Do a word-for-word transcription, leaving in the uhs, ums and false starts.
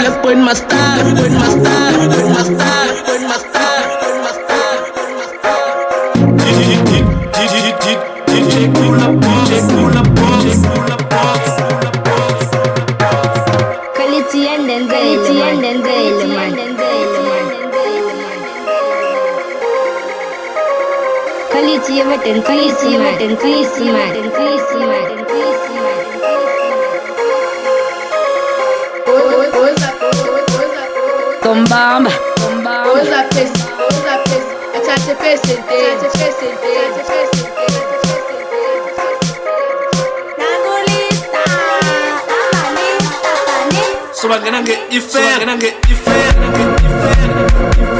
Le põe uma star, le põe uma star, le põe uma star, le põe uma star, le põe uma star. D J Kula Box, D J Kula Box, Kula Box. Quality and then quality and then man. Quality and quality and quality and quality man. Tombamba, tombamba. Ousa face, ousa face. Achache face, achache face, achache face. So I can get you fair, I can get you fair, I can get you fair.